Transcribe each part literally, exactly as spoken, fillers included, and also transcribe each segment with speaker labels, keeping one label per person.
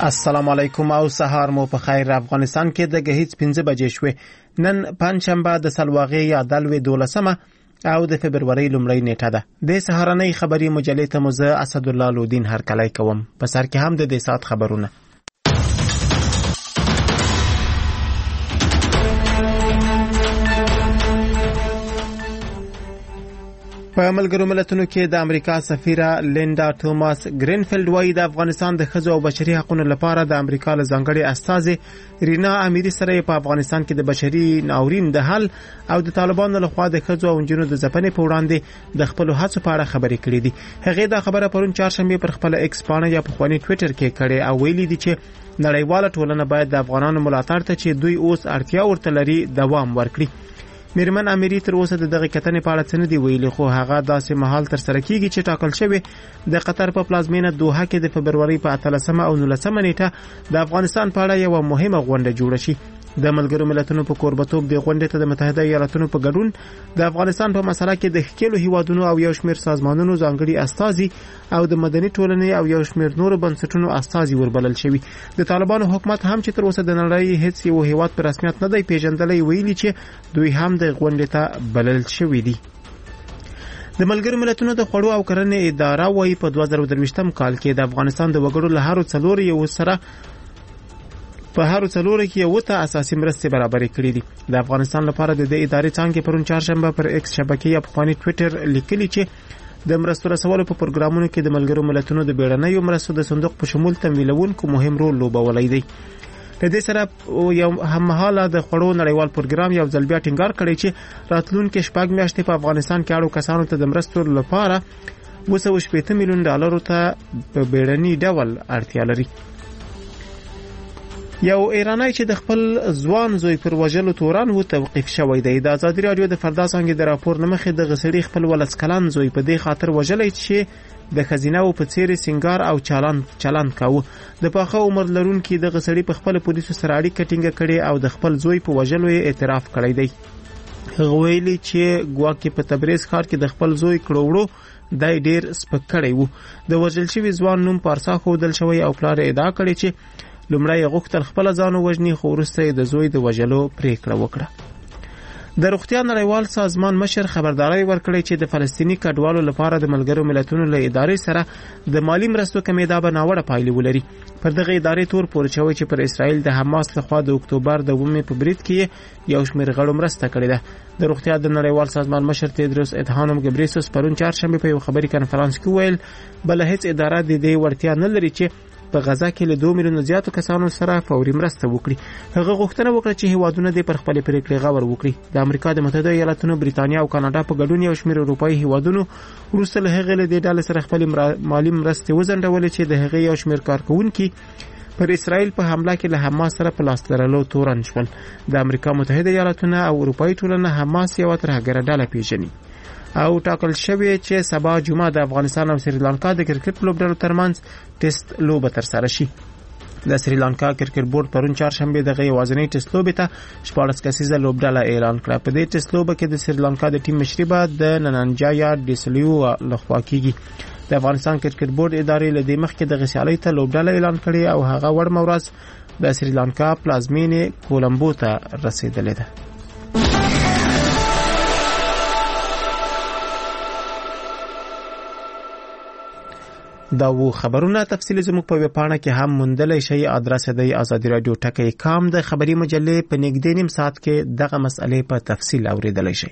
Speaker 1: السلام علیکم او سهار مو په خیر. افغانستان کې د غهیځ پنځه بجې شوې. نن پنځشنبه د سلواغې یا دلوي دولسمه او د فبرवरी لومړۍ نیټه ده. د سهارنۍ خبري مجلې ته مزه اسد الله لودین هر کله کوم. په سر کې هم د دې سات خبرونه. په ملګرو ملتونو کې د امریکا سفیره لیندا توماس گرینفیلد وايي د افغانستان د ښځو او بشري حقوقو لپاره د امریکا له ځانګړي استازي رینا امیری سره په افغانستان کې د بشري ناورین د حل او د طالبانو لخوا د ښځو او نجونو د ځپنې په وړاندې د خپل هڅو په اړه خبرې کړې دي. هغه دا خبره پرون چهارشنبه پر خپل ایکس پاڼه یا په خواني ټوئیټر کې کړې او ویلي دي چې نړیواله ټولنه باید د افغانانو ملاتړ ته چې دوی اوس اړتیا ورته لري دوام ورکړي. میرمن امیری تر اوسه د دغه کتنې په اړه څه نه دی ویلي، خو هغه داسې مهال تر سره کیږي چې ټاکل شوی د قطر په پلازمینه دوحه کې د فبرवरी په اتلسمه او نولسمه نیټه د افغانستان په اړه یو مهمه غونډه جوړه شي. د ملګرو ملتونو په کوربتوب د غونډې ته د متحده ایالاتونو په ګډون د افغانستان په مسله کې د ښکېلو هیوادونو او یو شمېر سازمانونو ځانګړي استازي او د مدني ټولنې او یو شمېر نورو بنسټونو استازي وربلل شوي. د طالبانو حکومت هم چې تر اوسه د نړۍ هیڅ یو هیواد په رسمیت نه دی پیژندلی ویلي چې دوی هم د غونډې ته بلل شوي دي. د ملګرو ملتونو د خوړو او کرنې اداره وايي په دوه زره درویشتم کال کې د افغانستان د وګړو له هر څلور یو سره په هر څلور کې یو ته اساسي مرستې برابرې کړې دي. د افغانستان لپاره د دې ادارې څنګه پرون چهارشنبه پر ایکس شبکې یا په خواني ټوئیټر لیکلي چې د مرستو رسولو په پروګرامونو کې د ملګرو ملتونو د بیړنیو مرستو د صندوق په شمول تمویلونکو مهم رول لوبولی دی. د دې سره یو هممهاله د خوړو نړیوال پروګرام یو ځل بیا ټینګار کړی چې راتلونکي شپږ میاشتې په افغانستان کې اړو کسانو ته د مرستو لپاره اوه سوه شپېته میلیون ډالرو ته په بیړني ډول اړتیا لري. یو ایرانی چې د خپل ځوان زوی پر وژلو تورن و توقیف شوی دی. د ازادي راډیو د فردا څنګه د راپور نمخې د غسړي خپل ولس کلن زوی په دې خاطر وژلای چې د خزینه او په څیر سنگار او چالان چالان کاوه. د پاخه عمر لرونکي د غسړي په خپل پولیسو سره اړیکه ټینګه کړې او د خپل زوی په وژلو یې اعتراف کړی دی. هغه ویلي چې ګواکې په تبریز ښار کې د خپل زوی کړوړو دای ډیر سپک کړی وو. د وژل شوی ځوان نوم پارسا خودل شوی او پلار ادعا کړی چې لومړی غوښتل خپل ځان وژني، خو وروسته د زوی د وژلو پریکړه وکړه. د روغتیا نړیوال سازمان مشر خبرداري ورکړی چې د فلسطینی کډوالو لپاره د ملګرو ملتونو له ادارې سره د مالی مرستو کمیدا به ناوړه پایلې ولري. پر دغه ادارې تور پورې شوی چې پر اسرائیل د حماس لخوا د اکتوبر د اوومې په برید کې یو شمېر غړو مرسته کړې ده. د روغتیا د نړیوال سازمان مشر تیدروس ادهانوم ګبریسوس پرون چهارشنبه په یو خبري کانفرنس کې ویل بل هیڅ اداره د دې وړتیا نه لري چې په غزا کې له دوه میلیون زیاتو کسانو سره فوري مرسته وکړي. هغه غوښتنه وکړه چې هیوادونه د پر خپل پریکړې غور وکړي. د امریکا د متحده ایالاتونو، بریتانیا او کاناډا په ګډون یو شمېر اروپایي هیوادونو وروسته له هغې له دې ډلې سره خپل مالی مرستې وځنډولې چې د هغې یو شمېر کارکوونکي پر اسرائیل په حمله کې له حماس سره په لاس لرلو تورن شول. د امریکا متحده ایالاتونه او اروپایي ټولنه حماس یو ترهګره ډله پیژني او ټاکل شوی چې سبا جمعه د افغانستان او سریلانکا د کرکټ لوبډلو ترمنځ ټیسټ لوبه ترسره شي. د سریلانکا کرکټ بورډ پرون چهارشنبه دغه یوازینی ټیسټ لوبه ته شپاړس کسیزه لوبډله اعلان کړه. په دې ټیسټ لوبه کې د سریلانکا د ټیم مشري به د ننانجایا ډیسلیو لخوا کیږي. د افغانستان کرکټ بورډ ادارې له دې مخکې د غسیالۍ ته لوبډله اعلان کړې او هغه وړ مورز د سریلانکا پلازمینې کولمبو ته رسیدلې ده. دا و خبرونه تفصیل زموږ په ویبپاڼه کې هم موندلی شئ. ادرس دی ازادي رادیو ټکی کام. د خبري مجلې په نږدې نیم ساعت کې دغه مسئلې په تفصیل اوریدلی شئ.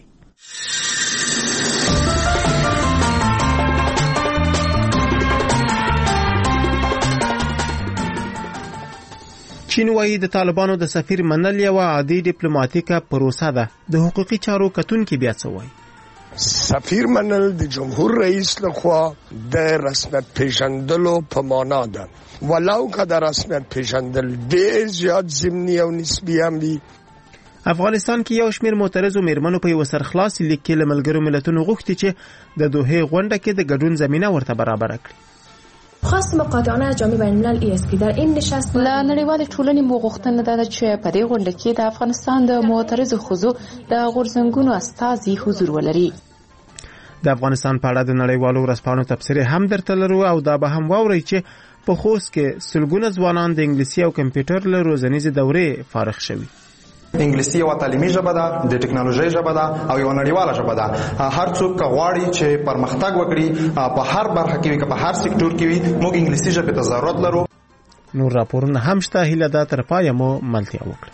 Speaker 1: چین وايي د طالبانو د سفیر منل یو عادي ډیپلوماټیکه پروسه ده. د حقوقي چارو کتونکي بیا څه وایي؟
Speaker 2: سفیر منل د جمهور رئیس لخوا د رسمیت پیژندلو په معنا ده، ولو که د رسمیت پیژندل ډېر زیات ضمني او نسبي هم وي.
Speaker 1: افغانستان کې یو شمېر معترضو میرمنو په یو سرخلاص لیک کې له ملګرو ملتونو غوښتي چې د دوحې غونډه کې د ګډون زمینه ورته برابره کړي.
Speaker 3: خواست مقاطعانه جامع بین الملل ای اس پی در این نشست له نړیوالې ټولنې مو غوښتنه ده چې په دې غونډه کې د افغانستان د معترضو ښځو د غورځنګونو استازي حضور ولري.
Speaker 1: د افغانستان په اړه د نړیوالو ورځپاڼو تبصرې هم درته لرو او دا به هم واورئ چې په خوست کې سلګونه ځوانان د انګلیسي او کمپیوټر له روزنیزې دورې فارغ شوي.
Speaker 4: انګلیسي یو تعلیمي ژبه ده، د ټکنالوژي ژبه ده او یو نړیواله ژبه ده. هر څوک غواړي چې پرمختګ وکړي په هر برخه کې وي، که په هر سکتور کې وي، موږ انګلیسي ژبې ته ضرورت لرو.
Speaker 1: نور راپورونه هم شته، هیله ده تر پایه مو ملتیا وکړي.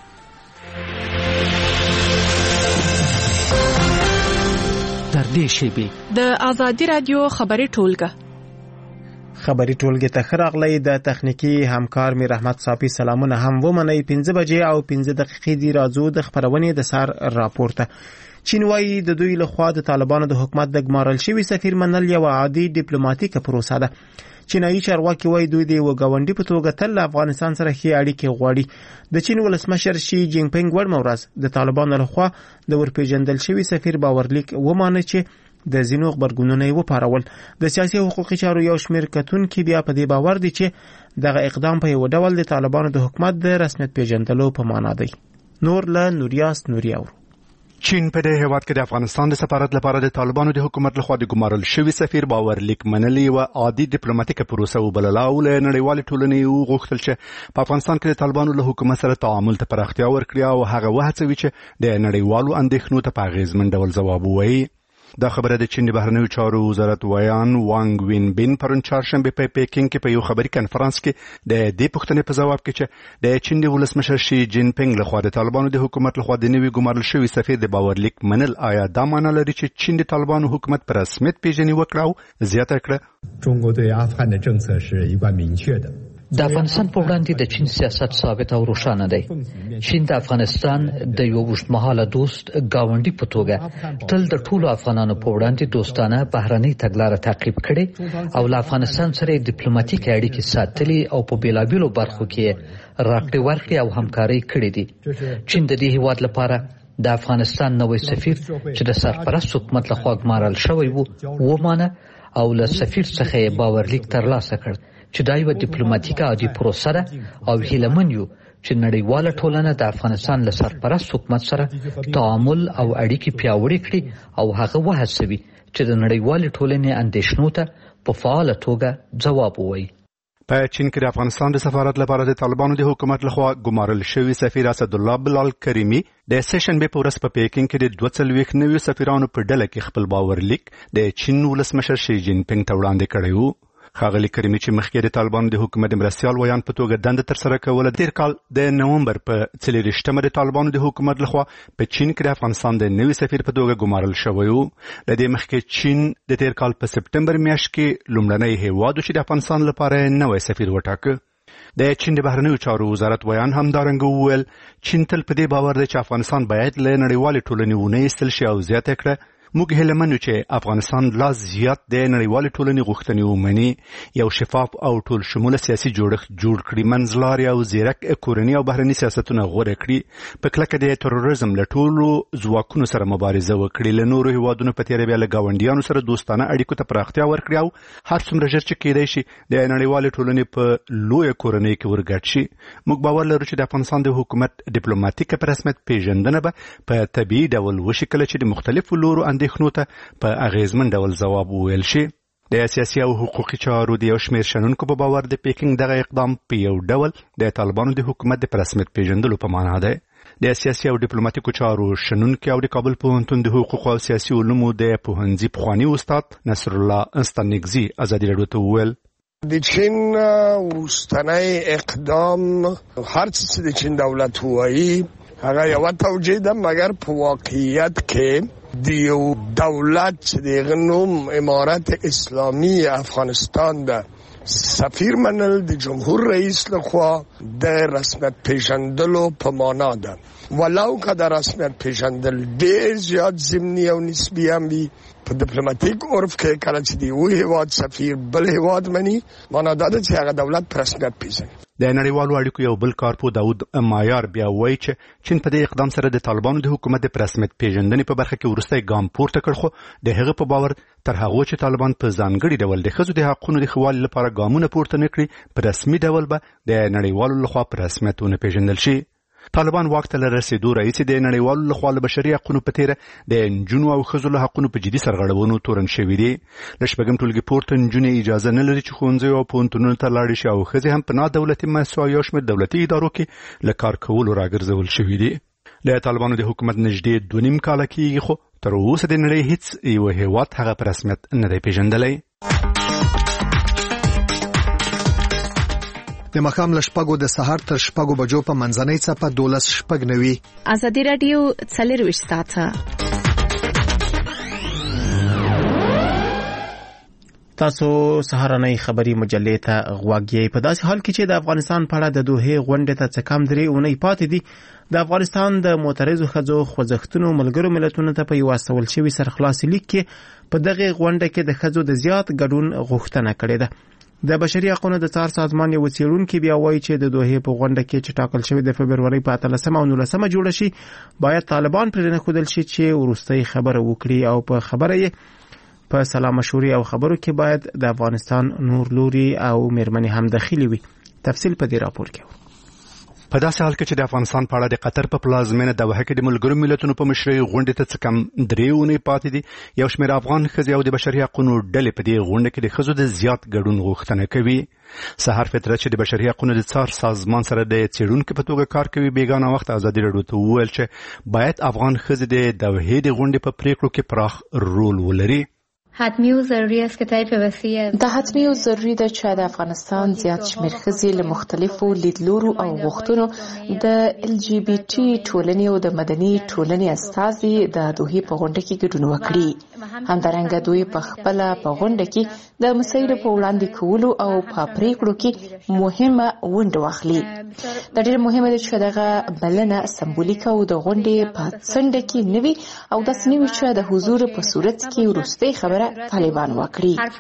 Speaker 5: در دې شیبې
Speaker 6: د آزادي رادیو خبري ټولګه
Speaker 1: خبري ټولګه ته خراغلی د تخنیکی همکار میر احمد صافی سلامونه هم ومني. پنځه بجې او پنځه دقیقې دی راځو د خبرونې د سار راپورته. چین وايي د دوی لخوا د طالبانو د حکومت د ګمارل شوی سفیر منل یو عادي ډیپلوماټیکه پروسه ده. چینایي چارواکي وايي دوی د وګاونډي په توګه تل افغانستان سره ښې اړیکې غواړي. د چین ولسمشر شي جین پینګ ورمورز د طالبانو لخوا د ورپېژندل شوی سفیر باورلیک ومانه چې د زینو خبرګونونه یې وپارول. د سیاسي حقوقي چارو یو شمېر کتونکي بیا په دې باور دي چې دغه اقدام په یو ډول د طالبانو د حکومت د رسمیت پیژندلو په معنا دی. نور له نوریاس نوریاو.
Speaker 7: چین په دې هیواد کې د افغانستان د سفارت لپاره د طالبانو د حکومت لخوا د ګمارل شوی سفیر باورلیک منلي و عادي ډیپلوماټیکه پروسه وبلله او له نړیوالې ټولنې وغوښتل چې په افغانستان کې د طالبانو له حکومت سره تعامل ته پراختیا ورکړي او هغه وهڅوي چې د نړیوالو اندېښنو ته په اغېزمن ډول ځواب ووایي. دا خبره د چین د بهرنیو چارو وزارت ویان وانګ وین بین پرون چهارشنبه په پیکینګ کې په یو خبري کانفرنس کې د دې پوښتنې په ځواب کې چې د چین د ولسمشر شي جین پینګ لخوا د طالبانو د حکومت لخوا د نوي ګمارل شوی سفیر د باورلیک منل آیا دا معنی لري چې چین د طالبانو حکومت پر رسمیت پیژني وکړه او زیاته کړه.
Speaker 8: 中国对阿富汗的政策是一贯明确的。
Speaker 5: د افغانستان په وړاندې د چین سیاست ثابت او روښانه دی. چین د افغانستان د یو اوږدمهاله دوست ګاونډي په توګه تل د ټولو افغانانو په وړاندې دوستانه بهرنۍ تګلاره تعقیب کړې او له افغانستان سره ډیپلوماټیک اړیکې ساتلې او په بیلابیلو برخو کې راکړې ورکړې او همکاري کړې دي. چین د دې هیواد لپاره د افغانستان نوی سفیر چې د سرپرست حکومت لخوا ګمارل شوی وو ومانه او له سفیر څخه یې باورلیک ترلاسه کړ چې دا یو ډیپلوماټیکه عادي پروسه ده او هیلمن یو چې نړیواله ټولنه د افغانستان له سرپرست حکومت سره تعامل او اړیکې پیاوړې کړي او هغه وهڅوي چې د نړیوالې ټولنې اندېښنو ته په فعاله توګه ځواب ووایي.
Speaker 7: په چین کې د افغانستان د سفارت لپاره د طالبانو د حکومت لخوا ګمارل شوی سفیر اسد الله بلال کریمی د سیشنبه په ورځ په پیکینګ کې د دوه څلوېښت نوي سفیرانو په ډله کې خپل باورلیک د چین ولسمشر شي جین پینګ ته وړاندې کړی و. ښاغلي کریمي چې مخکې د طالبانو د حکومت د مرستیال ویان په توګه دنده ترسره کوله، تېر کال د نومبر په څلېرویشتمه د طالبانو د حکومت لخوا په چین کې د افغانستان د نوي سفیر په توګه ګمارل شوی و. له دې مخکې چین د تېر کال په سپټمبر میاشت کې لومړنی هیواد و چې د افغانستان لپاره نوی سفیر وټاکه. د چین د بهرنیو چارو وزارت ویان همدارنګه وویل چین تل په دې باور دی چې افغانستان باید له نړیوالې ټولنې ونه ایستل شي او زیاته کړه موږ هیله منو چې افغانستان لا زیات د نړیوالې ټولنې غوښتنې ومني، یو شفاف او ټول شموله سیاسي جوړښت جوړ کړي، منځلاري او ځیرک کورني او بهرني سیاستونه غوره کړي، په کلکه د تروریزم له ټولو ځواکونو سره مبارزه وکړي، له نورو هیوادونو په تېره بیا له ګاونډیانو سره دوستانه اړیکو ته پراختیا ورکړي او هر څومره ژر چې کېدای شي د نړیوالې ټولنې په لویه کورنۍ کې ورګډ شي. موږ باور لرو چې د افغانستان د حکومت ډیپلوماټیکه په رسمیت پیژندنه به په طبیعي ډول وشي کله چې د مختلفو لورو اندېښنو ته په اغیزمن ډول ځواب وویل شي. د سیاسي او حقوقي چارو د یو شمېر شنونکو په باور د پیکینګ دغه اقدام په یو ډول د طالبانو د حکومت د رسمیت پیژندلو په معنا دی. د سیاسي او ډیپلوماټیکو چارو شنونکي او د کابل پوهنتون د حقوقو او سیاسي علومو د پوهنځي پخواني استاد نصر الله انستانګزي ازادي راډیو ته وویل
Speaker 2: د چین وروستنی اقدام هر څه چې د چین دولت وایي هغه یوه توجیه ده، مګر په واقعیت کې د یو دولت چې د هغه نوم امارت اسلامي افغانستان ده سفیر منل د جمهور رئیس لخوا د رسمیت پیژندلو په معنا ده، ولو که د رسمیت پیژندل ډېر زیات ضمني او نسبي هم وي. په ډیپلوماټیک عرف کې کله چې د یو هیواد سفیر بل هیواد مني معنا دا ده چې هغه دولت په رسمیت پیژني.
Speaker 7: د نړیوالو اړیکو یو بل کارپو داود مایار بیا وایي چې چین په دې اقدام سره د طالبانو د حکومت د رسمیت پیژندنې په برخه کې وروستی ګام پورته کړ، خو د هغه په باور تر هغو چې طالبان په ځانګړي ډول د ښځو د حقونو د ښه والي لپاره ګامونه پورته نه کړي په رسمي ډول به د نړیوالو لخوا په رسمیت ونه پیژندل شي. طالبان واک ته رسیدو رئیس د نړیوالو لخوا له بشري حقوقو په تیر د نجونو او ښځو له حقوقو په جدي سرغړونو تورن شوي دي. له شپږم ټولګي پورته نجونې اجازه نه لري چې ښوونځیو او پوهنتونونو ته لاړې شي او ښځې هم په نا دولتي مؤسسو او یو شمېر دولتي ادارو کې له کار کولو راګرځول شوي دي. له طالبانو د حکومت نږدې دوه نیم کاله کېږي خو تر اوسه د نړۍ هیڅ یو هېواد هغه په رسمیت نه دی پیژندلی.
Speaker 9: د ماښام له شپږو د سهار تر شپږو بجو په منځنۍ څپه دولس شپږ نوي.
Speaker 6: ازادي راډیو څلرویشت ساعته.
Speaker 1: تاسو سهارنۍ خبري مجلې ته غوږ یې. په داسې حال کې چې د افغانستان په اړه د دوحې غونډې ته څه کم درې اونۍ پاتې دي، د افغانستان د معترضو ښځو خوځښتونو ملګرو ملتونو ته په یو استول شوي سرخلاصي لیک کې په دغه غونډه کې د ښځو د زیات ګډون غوښتنه کړې ده. د بشري حقوقو د څار سازمان یو څېړونکي بیا وایي چې د دوحې په غونډه کې چې ټاکل شوی د فبرورۍ په اتلسمه او نولسمه جوړه شي، باید طالبان پرې نه ښودل شي چې وروستۍ خبره وکړي او په خبره یې په سلام مشورې او خبرو کې باید د افغانستان نور لوري او میرمنې هم داخلي وي. تفصیل په دې راپور کې.
Speaker 7: په داسې حال کې چې د افغانستان په اړه د قطر په پلازمینه دوحه کې د ملګرو ملتونو په مشرۍ غونډې ته څه کم درې اونۍ پاتې دي، یو شمېر افغان ښځې او د بشري حقوقو ډلې په دې غونډه کې د ښځو د زیات ګډون غوښتنه کوي. سهار فطرت چې د بشري حقوقو د څار سازمان سره د څېړونکي په توګه کار کوي، بیګانه وخت ازادي راډیو ته وویل چې باید افغان ښځې د دوحې د غونډې په پریکړو کې پراخ رول ولري.
Speaker 3: حتمی و ضروری است که طیف وسیع دا حتمی و ضروری ده چې د افغانستان زیات شمېر ښځې له مختلفو لیدلورو او غوښتنو د ال جی بی ټي ټولنې او د مدني ټولنې استازي د دوحې په غونډه کې ګډون وکړي. همدارنګه دوی په خپله په غونډه کې د مسایلو په وړاندې کولو او په پریکړو کې مهمه ونډه واخلي. دا ډېر مهمه ده چې دغه بلنه سمبولیکه او د غونډې په څنډه کې نه وي او داسې نه وي چې د حضور په صورت کې وروستۍ خبره طالبان وکړي. حرف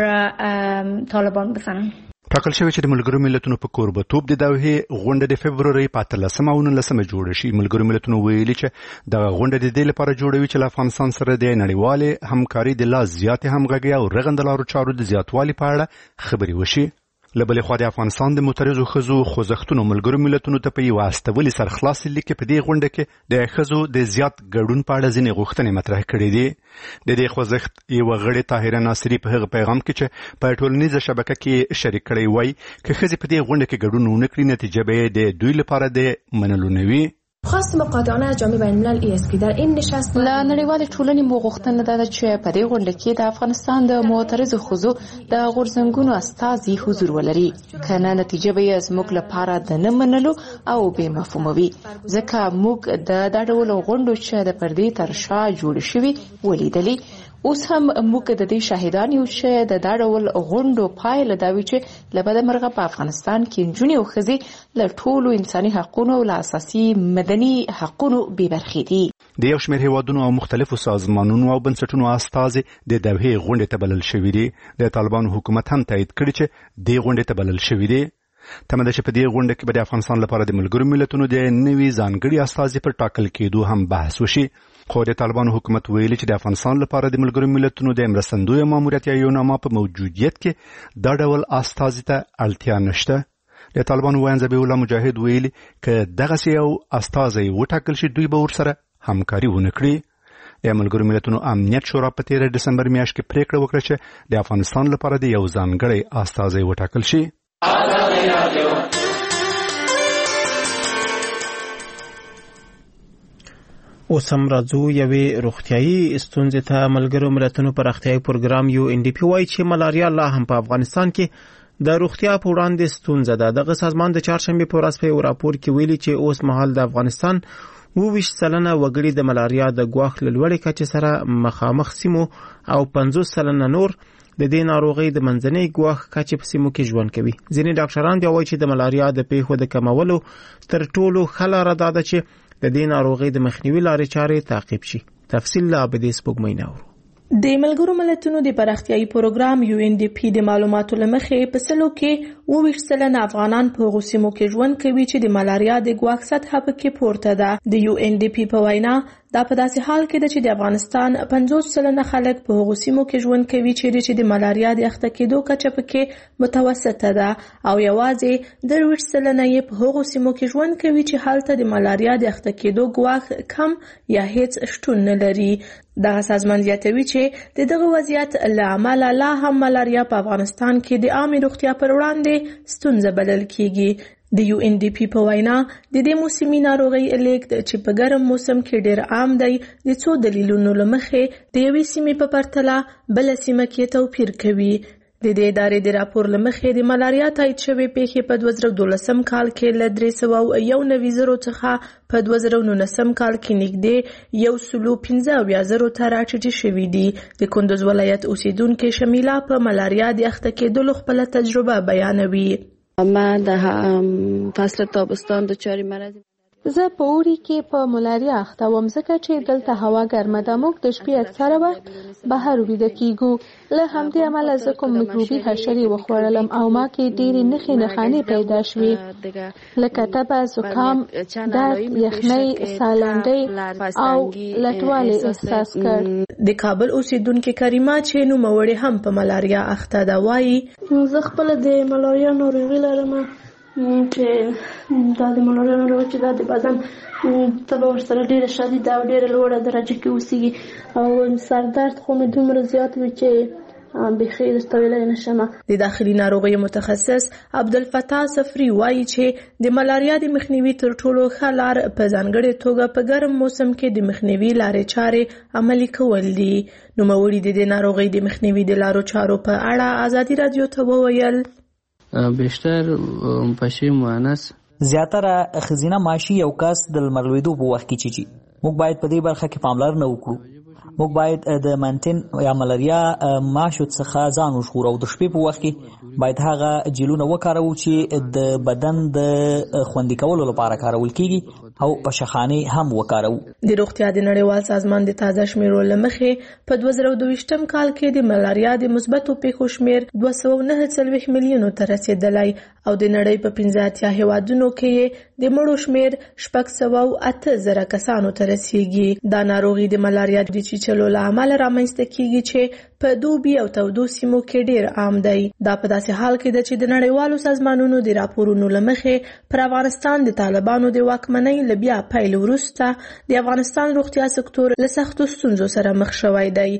Speaker 3: آخر طالبان بزنن.
Speaker 7: ټاکل شوی چې د ملګرو ملتونو په کوربتوب د دوحې غونډه د فبرورۍ په اتلسمه او نولسمه جوړه شي. ملګرو ملتونو ویلي چې دغه غونډه د دې لپاره جوړوي چې له افغانستان سره د نړیوالې همکاري د لا زیاتې همغږۍ او رغندلارو چارو د زیاتوالي په اړه خبرې وشي. له بلې خوا د افغانستان د معترضو ښځو خوځښتونو ملګرو ملتونو ته په یو استولي سرخلاصي لیک کې په دې غونډه کې د ښځو د زیات ګډون په اړه ځینې غوښتنې مطرح کړې دي. د دې خوځښت یوه غړې طاهره ناصري په هغه پیغام کې چې په ټولنیزه شبکه کې شریک کړی وایي که ښځې په دې غونډه کې ګډون ونه کړي، نتیجه به یې د دوی لپاره د منلو نه وي.
Speaker 3: خواست مقاطعانه جامع بین الملل ای اس پی در این نشست له نړیوالې ټولنې مو غوښتنه ده چې په دې غونډه کې د افغانستان د معترضو ښځو د غورځنګونو استازي حضور ولري، که نه نتیجه به یې زموږ لپاره د نه منلو او بې مفهومه وي، ځکه موږ د دا ډول غونډو چې د پردې تر شا جوړې شوي ولیدلې. اوس هم موږ د دې شاهدان یو چې د دا ډول غونډو پایله دا وي چې له بده مرغه په افغانستان کې نجونې او ښځې له ټولو انساني حقونو او له اساسي مدني حقونو بې برخې دي.
Speaker 7: د یو شمېر هیوادونو او مختلفو سازمانونو او بنسټونو استازي د دوحې غونډې ته بلل شوي دي. د طالبانو حکومت هم تایید کړي چې دې غونډې ته بلل شوي دي. تمه ده چې په دې غونډه کې به د افغانستان لپاره د ملګرو ملتونو د نوي ځانګړي استازي پر ټاکل کېدو هم بحث وشي. خو د طالبانو حکومت ویلي چې د افغانستان لپاره د ملګرو ملتونو د مرستندوی ماموریت یا یوناما په موجودیت کې دا ډول استازي ته اړتیا نشته. د طالبانو ویاند ذبیح الله مجاهد ویلي که دغسې یو استازی وټاکل شي، دوی به ورسره همکاري ونه کړي. د ملګرو ملتونو امنیت شورا په تیره ډسمبر میاشت کې پریکړه وکړه چې د افغانستان لپاره د یو ځانګړی استازی وټاکل شي.
Speaker 1: اوس هم راځو یوې روغتیایي ستونزې ته. ملګرو ملتونو په روغتیایي پروګرام یو ان ډي پي وایي چې ملاریا لا هم په افغانستان کې د روغتیا په وړاندې ستونزه ده. دغه سازمان د چهارشنبې په ورځ په یو راپور کې ویلي چې اوس مهال د افغانستان اووه ویشت سلنه وګړي د ملاریا د ګواښ له لوړې کچې سره مخامخ سیمو او پنځوس سلنه نور د دې ناروغۍ د منځنۍ ګواښ کچې په سیمو کې ژوند کوي. ځینې ډاکټران بیا وایي چې د ملاریا د پیښو د کمولو تر ټولو ښه لاره دا ده چې د دې ناروغۍ د مخنیوي لارې چارې تعقیب شي. تفصیل لا به دې سپوږمۍ نه اورو.
Speaker 10: د ملګرو ملتونو د پراختیايي پروګرام یو ان ډي پی د معلوماتو لمخې په سلو کې اووه ویشت سلنه افغانان په هغو سیمو کې ژوند کوي چې د ملاریا د ګواښ سطحه پکې پورته ده. د یو ان ډي پی په وینا دا په داسې حال کې ده چې د افغانستان پنځوس سلنه خلک په هغو سیمو کې ژوند کوي چې د ملاریا د اخته کېدو کچه پکې متوسطه ده او یوازې درویشت سلنه یې په هغو سیمو کې ژوند کوي چې هلته د ملاریا د اخته کېدو ګواښ کم یا هیڅ شتون نه لري. دغه سازمان زیاتوي چې د دغه وضعیت له امله لا هم ملاریا په افغانستان کې د عامې روغتیا پر وړاندې ستونزه بلل کیږي. د یو ان ډي پی په وینا د دې موسمي ناروغۍ لیږد چې په ګرم موسم کې ډیر عام دی د څو دلیلونو له مخې د یوې سیمې په پرتله بله سیمه کې توپیر کوي. د دې ادارې د راپور له مخې د ملاریا تایید شوې پیښې په دوه زره دولسم کال کې له درې سوه او یو نوي زرو څخه په دوه زره نولسم کال کې نږدې یو سلو پنځه اویا زرو ته راټیټې شوي دي. د کندوز ولایت اوسیدونکې شمیله په ملاریا د اخته کېدلو خپله تجربه بیانوي.
Speaker 11: ما د فصل تابستان دچارې مرض
Speaker 3: زه په اوړي کې په ملاریا اخته وم ځکه چې دلته هوا ګرمه ده. موږ د شپې اکثره وخت بهر ویده کیږو. له همدې امله زه کوم میکروبي حشرې وخوړلم او ما کې ډېرې نښې نښانې پیدا شوې لکه تبه، زکام، درد، یخنۍ، سالنډۍ او لټوالی احساس کړ.
Speaker 10: د کابل اوسیدونکې کریمه چې نوموړې هم په ملاریا اخته ده وایي
Speaker 12: زه خپله د ملاریا ناروغي لرم چې دا د ملاریا ناروغي چې دا د بدن تبه ورسره ډېره شدیده او ډېره لوړه درجه کې اوسېږي او سردرد خو مې دومره زیات وي چې بخیر استویلای نشم.
Speaker 10: د داخلي ناروغیو متخصص عبدالفتاح صفری وایي چې د ملاریا د مخنیوي تر ټولو ښه لار په ځانګړې توګه په ګرم موسم کې د مخنیوي لارې چارې عملي کول دي. نوموړي د دې ناروغۍ د مخنیوي د لارو چارو په اړه ازادي رادیو ته وویل
Speaker 13: بیشتر پشي مؤنث
Speaker 14: زیاتره خزینه ماشي یو کس د لمر لوېدو په وخت کې چیچي. موږ باید په دې برخه کې پاملرنه وکړو. موږ باید د منتن یا ملاریا ماشو څخه ځان وژغورو او د شپې په وخت کې باید هغه جیلونه وکاروو چې د بدن د خوندي کولو لپاره کارول کیږي او په شخانه هم وکاروو.
Speaker 10: د روغتیا د نړیوال سازمان د تازه شمیرو له مخې په دوه زره دویشتم کال کې د ملاریا د مثبتو پیښو شمیر دوه سوه او نهه څلوېښت میلیونو ته رسېدلی او د نړۍ په پنځه اتیا هیوادونو کې د مړو شمیر شپږ سوه او اته زره کسانو ته رسېږي. دا ناروغي د ملاریا د چیچلو له امله رامنځته کیږي چې په دوبي او تودو سیمو کې ډیر عام دی. دا په داسې حال کې ده چې د نړیوالو سازمانونو د راپورونو له مخې پر افغانستان د طالبانو د واکمنۍ له بیا پیل وروسته د افغانستان روغتیا سکتور له سختو ستونزو سره مخ شوی دی.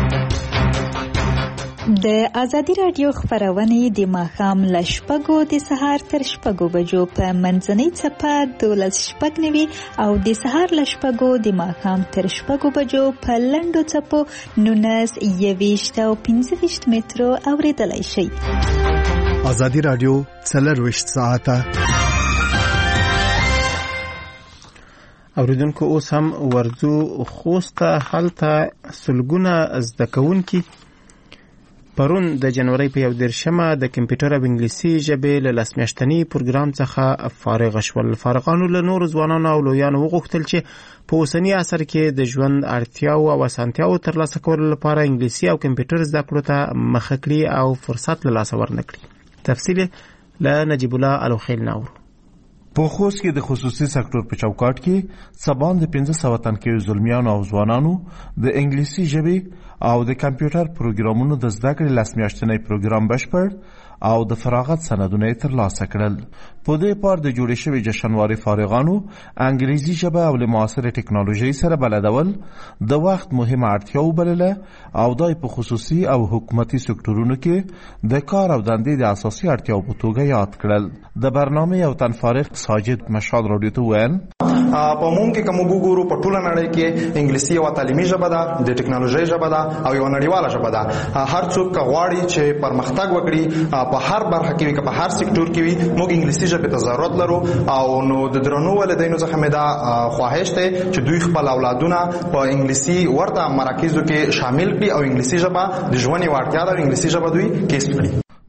Speaker 15: د ازادي رادیو خبرونه د ماښام له شپږو د سهار تر شپږو بجو په منځنۍ څپه دولس شپږ نوي او د سهار له شپږو د ماښام تر شپږو بجو په لنډو څپو نولس یویشت او پنځه ویشت مترو اورېدلی شئ.
Speaker 9: ازادي رادیو څلرویشت ساعته
Speaker 1: اوریدونکو اوس هم ورځو خوست ته. هلته سلګونه زده کوونکي پرون د جنوري په یو دېرشمه د کمپیوټر او انګلیسي ژبې له لس میاشتني پروګرام څخه فارغ شول. فارغانو له نورو ځوانانو او لویانو وغوښتل چې په اوسني عصر کې د ژوند اړتیاو او اسانتیاو ترلاسه کولو لپاره انګلیسي او کمپیوټر زده کړو ته مخه کړي او فرصت له لاسه ورنکړي. تفصیل له نجیب الله الوخیل ناورو.
Speaker 16: په خوست کې د خصوصي سکتور په چوکاټ کې سبان د پنځه سوه تنکیو زلمیانو او ځوانانو د انګلیسي ژبې او د کمپیوټر پروګرامونو د زده کړې لس میاشتنی پروګرام بشپړ او د فراغت سندونه یې ترلاسه کړل. په دې پار د جوړې شوې جشنوارې فارغانو انګریزي ژبه او له معاصرې ټکنالوژۍ سره بلدول د وخت مهمه اړتیا وبلله او دای په خصوصي او حکومتي سکتورونو کې د کار او دندې د اساسي اړتیاو په توګه یاد کړل. د برنامه یو تن فارغ ساجد مشال رادیو ته ویل
Speaker 4: په موږ کې کوم وګورو په ټوله نړۍ کې انګلیسي یو تعلیمي ژبه ده، د ټکنالوژۍ ژبه ده او یو نړیواله ژبه ده. هر څوک غواړي چې پرمختګ وکړي په هر برخه کې وي، په هر سکتور کې وي، موږ انګلیسي ژبې ته ضرورت لرو. او نو د درنو والدینو څخه مې دا خواهش دی چې دوی خپل اولادونه په انګلیسي ورته مراکزو کې شامل کړي او انګلیسي ژبه د ژوند یوه اړتیا ده، انګلیسي ژبه دوی کسب کړي.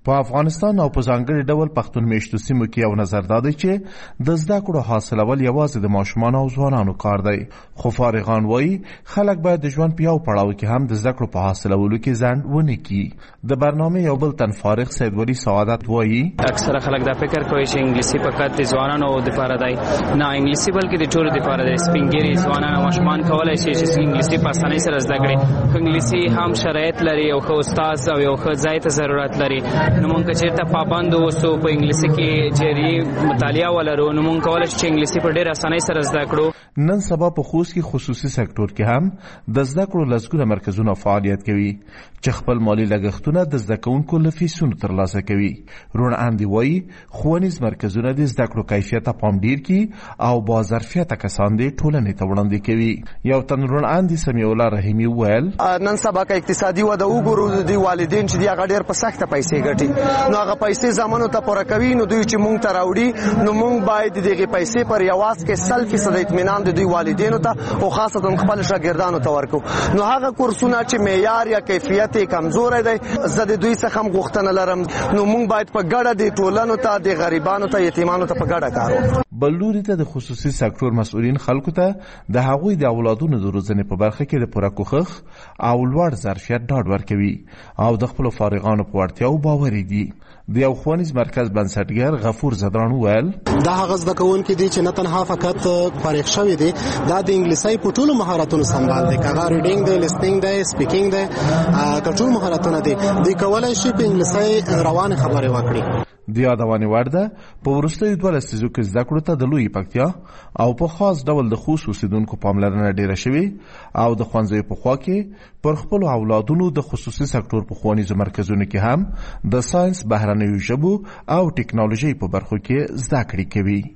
Speaker 16: په افغانستان او په ځانګړي ډول پښتون میشتو سیمو کې یو نظر دا دی چې د زده کړو حاصلول یوازې د ماشومانو او ځوانانو کار دی، خو فارغان وایي خلک باید د ژوند په یو پړاو کې هم د زده کړو په حاصلولو کې ځنډ ونه کړي. د برنامې یو بل تن فارغ سید ولی سعادت وایي
Speaker 17: اکثره خلک دا فکر کوي چې انګلیسي فقط د ځوانانو لپاره دی، نه انګلیسي بلکې د ټولو لپاره دی. سپینګیري ځوانان او ماشومان کولای شي چې انګلیسي په اسانۍ سره زده کړي. انګلیسي هم شرایط لري او ښه استاد او یو ښه ځای ته ضرورت لري. نو مونږ چېرته پابند اوسو په انګلیسي کې جری مطالعه ولرو نو مونږ کولای شو چې انګلیسي په ډېر اسانۍ سره زده کړو.
Speaker 16: نن سبا په خوست کې خصوصي سکتور کې هم د زده کړو لسګونه مرکزونه فعالیت کوي چې خپل مالی لګښتونه د زده کوونکو له فیسونو ترلاسه کوي. روڼ اندي وایي ښوونیز مرکزونه د زده کړو کیفیت ته پام ډیر کړي او با ظرفیته کسان دې ټولنې ته وړاندې کوي. یو تن روڼ اندي سمیع الله رحیمي ویل
Speaker 18: نن سبا که اقتصادي وده وګورو د والدین چې دی هغه ډیر په سخته پیسې ګټي، نو هغه پیسې زمانو ته پوره کوي، نو دوی چې مونږ ته راوړي نو مونږ باید دغه پیسې پر یواز کې سل فیصد اطمینان د دوی والدینو ته او خاصتا خپل شاګردانو ته ورکو. نو هغه کورسونه چې معیار یا کیفیت کمزور دی زه د دوی څخه هم غوښتنه لرم، نو مونږ باید په ګډه د ټولنو ته د غریبانو ته یتیمانو ته په ګډه کار وکړو.
Speaker 16: بل لوري ته د خصوصي سکتور مسؤلین خلکو ته د هغوی د اولادونو د روزنې په برخه کې د پوره کوښښ او لوړ ظرفیت ډاډ ورکوي او د خپلو فارغانو په وړتیاو باوري دي. د یو ښوونیز مرکز بنسټګر غفور زدران ویل
Speaker 19: دا هغه زده کوونکي دي چې نه تنها فقط فارغ شوي دي، دا د انګلیسي په ټولو مهارتونو سمبال دي، هغه ریډینګ دی، لیسنینګ دی، سپیکینګ دی، ټول مهارتونه دي. دوی کولی شي په انګلیسي روانې خبرې وکړي.
Speaker 16: د یادونې وړ ده په وروستیو دوه لسیزو کې زده کړو ته د لویې پکتیا او په خاص ډول د خوست اوسېدونکو پاملرنه ډیره شوې او د ښوونځیو په خوا کې پر خپلو اولادونو د خصوصي سکتور په ښوونیزو مرکزونو کې هم د ساینس، بهرنیو ژبو او ټکنالوژۍ په برخو کې زده کړې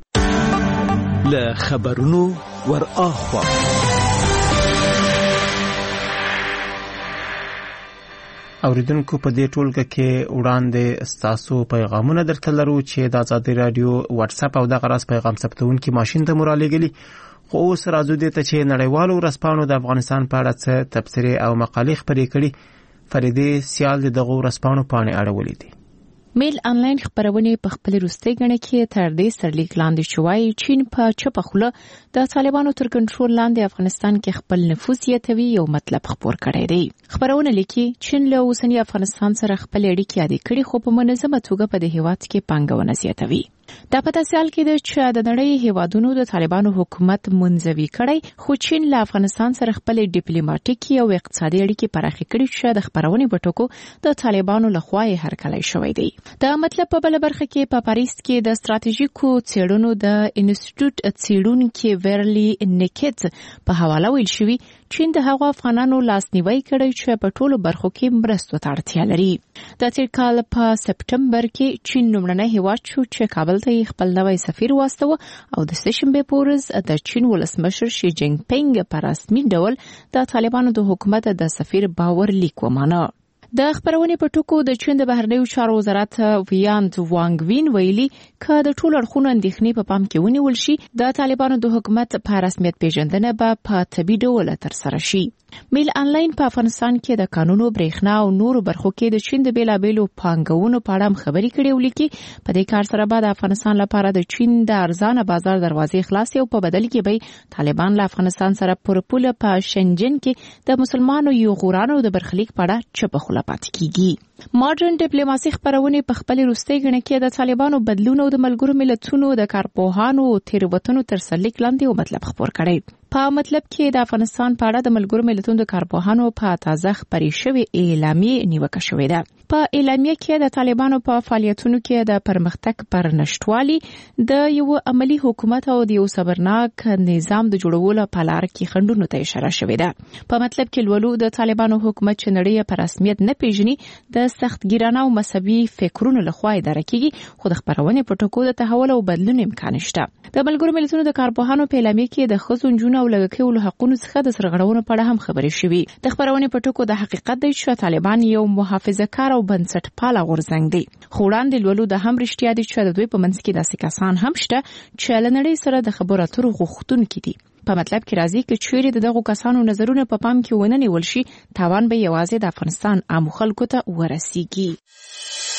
Speaker 16: کوي.
Speaker 20: له خبرونو ور اخوا
Speaker 1: اوریدونکو په دې ټولګه کې وړاندې ستاسو پیغامونه درته لرو چې د ازادي رادیو واتس اپ او د غراس پیغام ثبتونکو ماشين ته مرالیږي. خو اوس راځو دې ته چې نړیوالو ورځپاڼو د افغانستان په اړه څه تبصرې او مقالې خپرې کړي. فریدې سیال دغه ورځپاڼو پاڼې اړولې دي.
Speaker 6: میل انلاین خبرونه په خپل روستي غنه کې تر دې سرلیک لاندې شوی چین په چپه خوله د طالبانو تر کنټرول لاندې افغانستان کې خپل نفوذ یتوي یو مطلب خبر کړی دی. خبرونه لیکي چین له اوسنی افغانستان سره خپل اړیکې عادي کړي خو په منظمه توګه په دې هیواد کې پانګونه زیاتوي. دا په داسې حال کې ده چې د نړۍ هیوادونو د طالبانو حکومت منځوي کړی خو چین له افغانستان سره خپل ډیپلوماټیکي او اقتصادي اړیکې پراخې کړي چې د خبرونې په ټکو د طالبانو لخوا یې هرکلی شوی دی. دا مطلب په بل برخه کې په پاریس کې د ستراتیژیکو څېړنو د انسټیټیوټ څېړونکو ویرلی نیکټ په حواله ویل شوی چین د هغو افغانانو لاسنیوي کړی چې په ټولو برخو کې مرستو ته اړتیا لري. د تیر کال په سپټمبر کې چین لومړنی هیواد شو چې کابل ته خپل نوی سفیر واستاوه او د سشنبه په ورځ د چین ولسمشر شي جینګ پینګ په رسمي ډول د طالبانو د حکومت د سفیر باور لیک ومانه. د خبرونې په ټکو د چین د بهرنیو چارو وزارت ویانت وانګ وین ویلي که د ټولو اړخونو اندېښنې په پام کې ونیول شي د طالبانو د حکومت په رسمیت پیژندنه به په طبیعي ډول ترسره شي. میل انلاین په افغانستان کې د قانونو برېښنا او نورو برخو کې د چین د بیلابېلو پانګونو په اړه خبرې کړې ولیکي. په دې کار سره به د افغانستان لپاره د چین د ارزانه بازار دروازې خلاصې او په بدل کې به طالبان له افغانستان سره پر پوله په شنجن کې د مسلمانو یوغورانو د برخلیک په اړه چپه خوله پاتې کیږي. ماډرن ډیپلوماسي خبرونه په خپل روستي غنه کې د طالبانو بدلون او د ملګرو ملتونو د کارپوهانو تیروتنو تر سرلیک لاندې یو مطلب خبر کړی. په مطلب کې د افغانستان په اړه د ملګرو ملتونو د کارپوهانو په تازه خبرې شوې اعلامیه نیوکه شوې ده. په اعلامیه کې د طالبانو په فعالیتونو کې د پرمختګ پر نشټوالي د یو عملی حکومت او د یو صبرناک نظام د جوړولو په لار کې خنډونو ته اشاره شوې ده. په مطلب کې لولو د طالبانو حکومت چې نړۍ په رسمیت نه پیژني د سختګیرانه او مذهبي فکرونو لخوا اداره کیږي خو د خبرونې په ټکو د تحول او بدلون امکان شته. د ملګرو ملتونو د کارپوهانو په اعلامیه کې د ښځو نجونو او لږکیو حقوقو څخه د سرغړونو په اړه هم خبرې شوې. د خبرونې په ټکو د حقیقت دی چې طالبان یو محافظه‌کار او بنسټپاله غورځنګ دی. خو وړاندې لولو د هم رښتیا دي چې د دوی په منځ کې داسې کسان هم شته چې له نړۍ سره د خبرو اترو غوښتونکي دي. په مطلب کې راځي چې چیرې دغه کسانو نظرونه په پام کې ونه نیول شي تاوان به یوازې د افغانستان عام خلکو ته ورسیږي.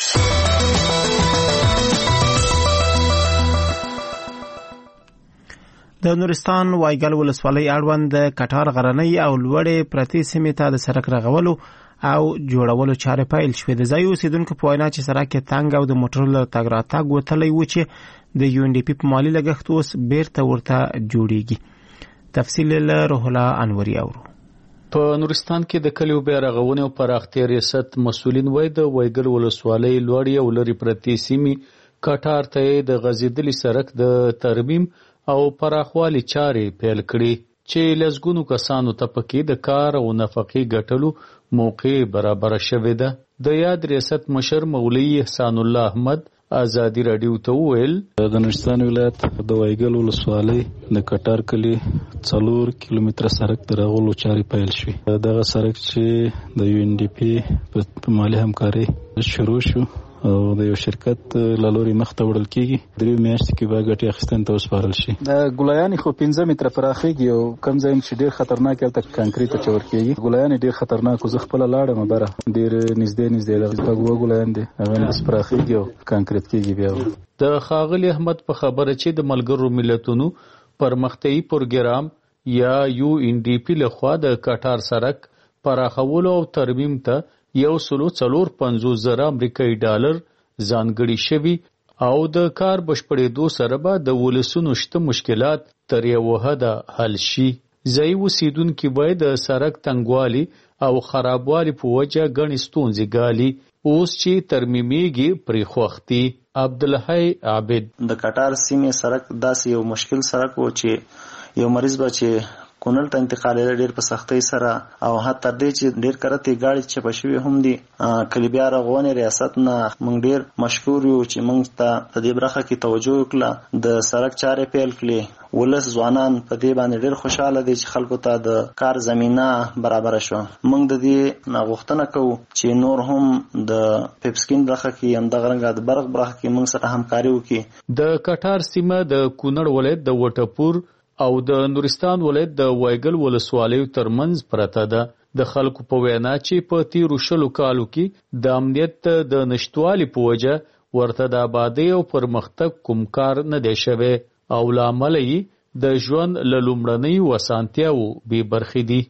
Speaker 1: د نورستان وایګل ولسوالۍ اړوند د کټار غرنۍ او لوړې پرتې سیمې ته د سړک رغولو او جوړولو چارې پیل شوې. د ځایي اوسیدونکو په وینا چې سړک یې تنګ او د موټرو له تګ راتګ وتلی و چې د یو ان ډي پي په مالي لګښت اوس بیرته ورته جوړیږي. تفصیل له روح الله انوري اورو.
Speaker 21: په نورستان کې د کلیو بیا رغونې او پراختیا ریاست مسؤلین وایي د وایګل ولسوالۍ لوړې او لرې پرتې سیمې کټار ته د غځېدلي سړک د ترمیم او پراخوالي چارې پیل کړي چې لسګونو کسانو ته پکې د کار او نفقې ګټلو موقع برابر شوې ده. د یاد ریاست مشر مولوي احسان الله احمد ازادي رادیو ته وویل
Speaker 22: د نورستان ولایت د وایګل ولسوالۍ د کټار کلی څلور کیلومتره سړک د رغولو چارې پیل شوې. دغه سړک چې د یو ان ډي پي په مالي همکارۍ شروع شو او د یو شرکت له لوري مخته وړل کېږي. درې میاشتې کې به ګټې اخیستنې ته وسپارل شي. د ګلایانې خو پنځه متره پراخېږي او کوم ځای چې ډېر خطرناک هلته کانکریټ اچول کېږي. ګلایانې ډېر خطرناک و. زه خپله لاړم بره ډېر نږدې نږدې ده شپږ اووه ګلایان دي هغه بس پراخېږي او کانکریټ کېږي. بیا
Speaker 21: د ښاغلي احمد په خبره چې د ملګرو ملتونو پرمختیایي پروګرام یا یو ان ډي پي لخوا د کټار سړک پراخولو او ترمیم ته یو سلو څلور پنځوس زره امریکایي ډالر ځانګړي شوي او د کار بشپړېدو سره به د ولسونو شته مشکلات تر یوه حده حل شي. ځایي اوسیدونکي باید د سړک تنګوالي او خرابوالي په وجه ګڼې ستونزې ګالي. اوس چې ترمیمېږي پرې خوښ دي. عبدالحی عابد
Speaker 23: د کټار سیمې سړک داسې یو مشکل سړک و چې یو مریض به چې کونړ ته انتقالېده ډېر په سختۍ سره او حتی تر دې چې ډېر کرتې ګاډي چپه شوي هم دي. کلي بیا رغونې ریاست نه موږ ډېر مشکور یو چې موږ ته په دې برخه کې توجه وکړه د سړک چارې پیل کړې. ولس ځوانان په دې باندې ډېر خوشحاله دي چې خلکو ته د کار زمینه برابره شوه. موږ د دې غوښتنه کوو چې نور هم د پیپسکین برخه کې همدغه رنګه د برق برخه کې موږ سره همکاري وکړي.
Speaker 21: د کټار سیمه د کونړ ولایت د وټپور او د نورستان ولایت د وایګل ولسوالیو ترمنځ پرته ده. د خلکو په وینا چې په تیرو شلو کالو کې د امنیت د نشتوالي په وجه ورته د آبادۍ او پرمختګ کوم کار نه دی شوی او له امله یې د ژوند له لومړنیو اسانتیاوو بې برخې دي.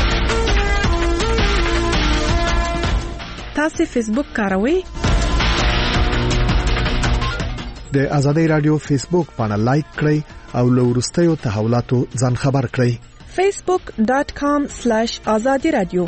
Speaker 24: تاسو فیسبوک کاروئ؟
Speaker 9: د ازادي رادیو فیسبوک باندې لایک کړئ او له وروستیو تحولاتو ځان خبر کړئ.
Speaker 24: facebook dot com slash azadi radio.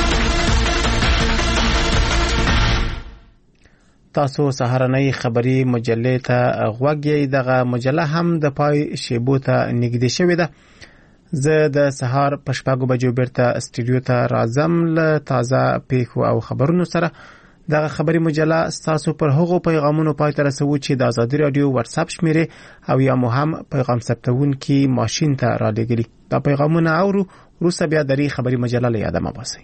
Speaker 1: تاسو سهارنۍ خبری مجلې ته غوږ یې. دغه مجله هم د پای شیبو ته نږدې شوې ده. زه د سهار په شپږو بجو بیرته استودیو ته راځم له تازه پیښو او خبرونو سره. دغه خبری مجله ستاسو پر هغو پیغامونو پای ته رسوو چې د ازادي رادیو واتساپ شمیرې او یا مو هم پیغام ثبتونکي ماشین ته را لېږلي. دا پیغامونه اورو وروسته بیا د دې خبری مجله له یاده مه باسئ.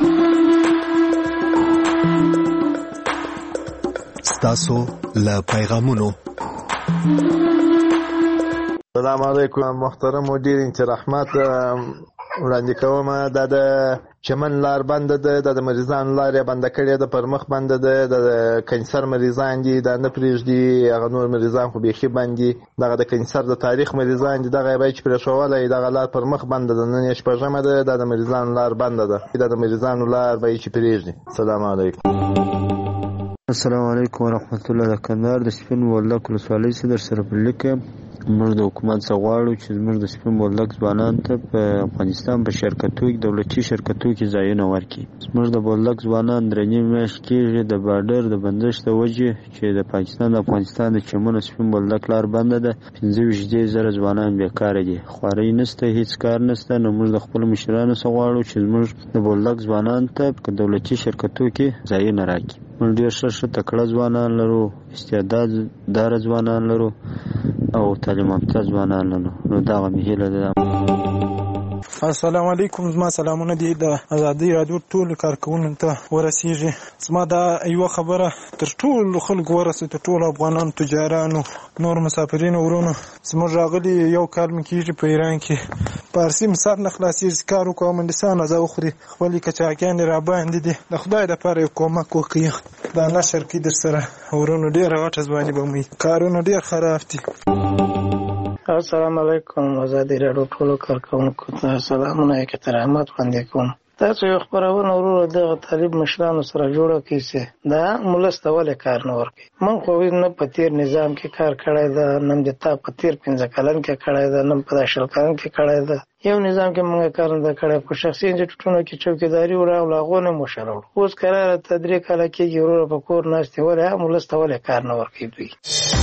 Speaker 9: ستاسو له پیغامونو.
Speaker 25: سلام علیکم محترم مدیر انت رحمت وړاندې کوم. دا د چمن لار بنده ده، د مریضانو لار یې بنده کړې ده، پر مخ بنده ده، د کینسر مریضان دي دا نه پرېږدي، هغه نور مریضان خو بیخي بند دي. دغه د کینسر د تاریخ مریضان دي، دغه یې باید چې پرېښولی دغه لار پر مخ بنده ده. نن یې شپږمه ده، دا د مریضانو لار بنده ده، دا د مریضانو لار باید چې پرېږدي. السلام علیکم.
Speaker 26: السلام علیکم ورحمت الله. د کندهار د سپین بولدک ولسوالۍ څخه در سره په لیک موږ د حکومت څخه غواړو چې زموږ د سپین بولدک ځوانانو ته په افغانستان په شرکتو کې دولتي شرکتو کې ځایونه ورکړي. زموږ د بولدک ځوانان درې نیم میاشت کېږي د بارډر د بندش د وجې چې د پاکستان د افغانستان د چمن سپین بولدک لار بنده ده. پنځه ویشت زره ځوانان بیکاره دي، خوارۍ نشته، هیڅ کار نشته. نو موږ د خپلو مشرانو څخه غواړو چې زموږ د بولدک ځوانانو ته په دولتي شرکتو کې ځایونه راکړي. موږ ډېر ښه ښه تکړه ځوانان لرو، استعداد داره ځوانان لرو او تعلیم یافته ځوانان لرو. نو دغه مې هیله ده.
Speaker 27: السلام علیکم. زما سلامونه دي د ازادي رادیو ټول کارکونکو ته ورسیږي. زما دا یو خبره تر ټول خلکو ورسي، تر ټول افغانانو، تجارانو، نور مسافرینو ورونو. زموږ راغلي یو کال مې کېږي په ایران کې پارسي سر نه خلاصېږي کار وکړو مندسان زه وخوري خپلې کچاکیانې را باندې دي د خدای دپاره یو کومک وکړي دا نشر کړي در سره ورونو ډېره غټه ځواني به مو کارونه ډېر خراب دي.
Speaker 2: السلام علیکم. ازادي راډیو ټولو کارکوونکو ته سلامونه یې کتر احمد وړاندې کوم. تاسو یو خپرونه وروره دغه طالب مشرانو سره جوړه کړئ چې دا مولس ته ولې کار نه ورکوي. من خو نه په تېر نظام کې کار کړی ده، نه د تا په تېر پنځه کلن کې کړی ده، نه په دا شل کلن کې کړی ده. یو نظام کې موږ کار نه کړی. په شخصي انسټیټوټونو کې چوکیداري وراغله هغو نه مو شروړو. اوس قراره ته درې کاله کېږي وروره په کور ناست یې ولې مولس ته ولې کار نه ورکوي دوی.